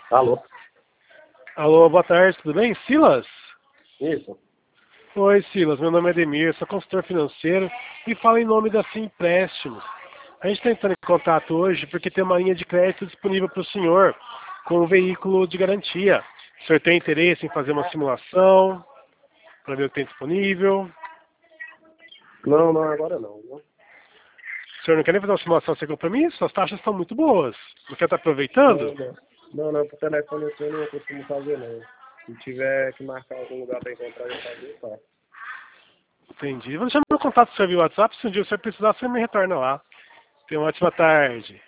Alô? Alô, boa tarde, tudo bem? Silas? Isso. Oi, Silas, meu nome é Ademir, sou consultor financeiro e falo em nome da Sim Empréstimos. A gente está entrando em contato hoje porque tem uma linha de crédito disponível para o senhor com um veículo de garantia. O senhor tem interesse em fazer uma simulação para ver o que tem disponível? Não, não, agora não. Não, O senhor não quer nem fazer uma simulação sem compromisso? As taxas estão muito boas. Não quer estar aproveitando? não. Não, por telefone assim eu não costumo fazer, não. Se tiver que marcar algum lugar para encontrar e fazer, tá. Entendi. Vou deixar meu contato do seu via WhatsApp. Se um dia o senhor precisar, você me retorna lá. Tenha uma ótima tarde.